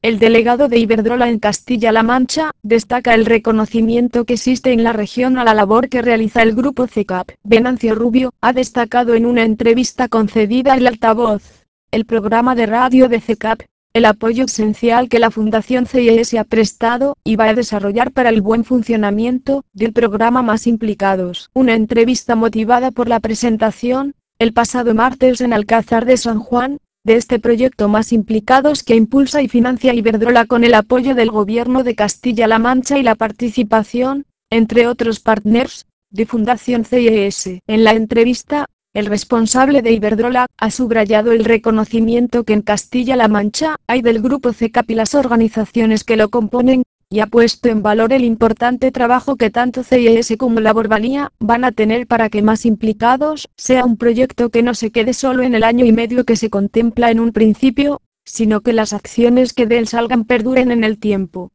El delegado de Iberdrola en Castilla-La Mancha destaca el reconocimiento que existe en la región a la labor que realiza el grupo CECAP. Venancio Rubio ha destacado en una entrevista concedida al Altavoz, el programa de radio de CECAP, el apoyo esencial que la Fundación CIES ha prestado y va a desarrollar para el buen funcionamiento del programa Más Implicados. Una entrevista motivada por la presentación, el pasado martes en Alcázar de San Juan, de este proyecto Más Implicados que impulsa y financia Iberdrola con el apoyo del Gobierno de Castilla-La Mancha y la participación, entre otros partners, de Fundación CIES. En la entrevista, el responsable de Iberdrola ha subrayado el reconocimiento que en Castilla-La Mancha hay del grupo CECAP y las organizaciones que lo componen, y ha puesto en valor el importante trabajo que tanto CIES como la Borbalía van a tener para que Más Implicados sea un proyecto que no se quede solo en el año y medio que se contempla en un principio, sino que las acciones que de él salgan perduren en el tiempo.